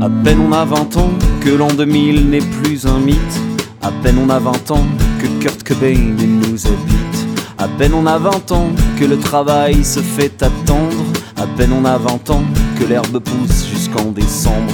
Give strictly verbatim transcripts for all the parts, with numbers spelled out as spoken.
À peine on a vingt ans que l'an deux mille n'est plus un mythe. À peine on a vingt ans que Kurt Cobain nous habite. À peine on a vingt ans que le travail se fait attendre. À peine on a vingt ans que l'herbe pousse jusqu'en décembre.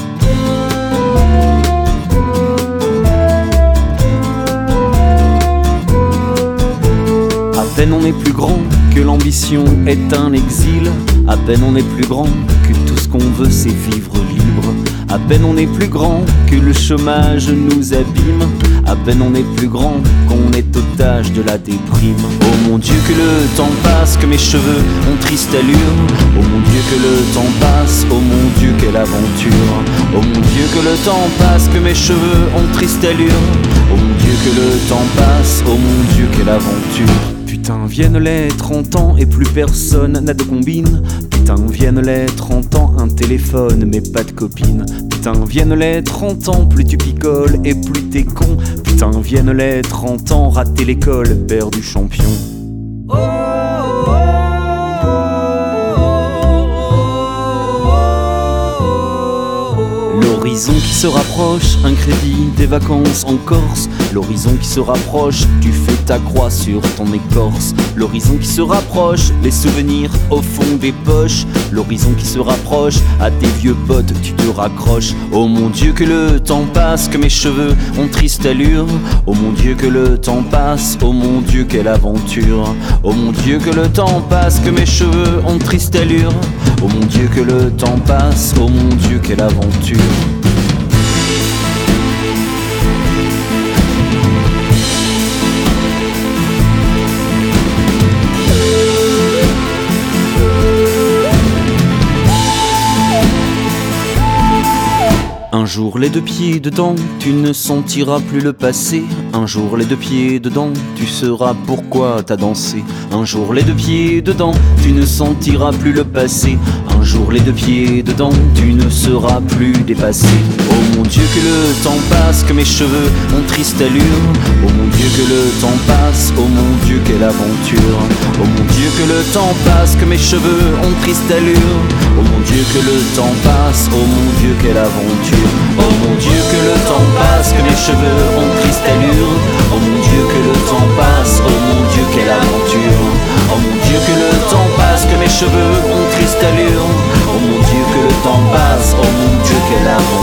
À peine on est plus grand que l'ambition est un exil. À peine on est plus grand que tout ce qu'on veut c'est vivre libre. À peine on est plus grand que le chômage nous abîme. À peine on est plus grand qu'on est otage de la déprime. Oh mon Dieu que le temps passe, que mes cheveux ont triste allure. Oh mon Dieu que le temps passe, oh mon Dieu quelle aventure. Oh mon Dieu que le temps passe, que mes cheveux ont triste allure. Oh mon Dieu que le temps passe, oh mon Dieu quelle aventure. Putain viennent les trente ans et plus personne n'a de combine. Putain viennent les trente ans, un téléphone mais pas de copine. Putain viennent les trente ans, plus tu picoles et plus t'es con. Putain viennent les trente ans, rater l'école, père du champion. Oh, oh, oh. L'horizon qui se rapproche, un crédit, des vacances en Corse. L'horizon qui se rapproche, tu fais ta croix sur ton écorce. L'horizon qui se rapproche, les souvenirs au fond des poches. L'horizon qui se rapproche, à tes vieux potes tu te raccroches. Oh mon Dieu que le temps passe, que mes cheveux ont triste allure. Oh mon Dieu que le temps passe, oh mon Dieu quelle aventure. Oh mon Dieu que le temps passe, que mes cheveux ont triste allure. Oh mon Dieu que le temps passe, oh mon Dieu quelle aventure. Un jour les deux pieds dedans, tu ne sentiras plus le passé. Un jour les deux pieds dedans, tu sauras pourquoi t'as dansé. Un jour les deux pieds dedans, tu ne sentiras plus le passé. Un jour les deux pieds dedans, tu ne seras plus dépassé. Oh mon Dieu que le temps passe, que mes cheveux ont triste allure. Oh mon Dieu que le temps passe, oh mon Dieu quelle aventure. Oh mon Dieu que le temps passe, que mes cheveux ont triste allure. Oh mon Dieu que le temps passe, oh mon Dieu quelle aventure. Oh mon Dieu que le temps passe, que mes cheveux ont triste allure. Oh mon Dieu que le temps passe, oh mon Dieu quelle aventure. Oh mon Dieu que le temps passe, que mes cheveux ont triste allure. Oh mon Dieu que le temps passe, oh mon Dieu quelle aventure.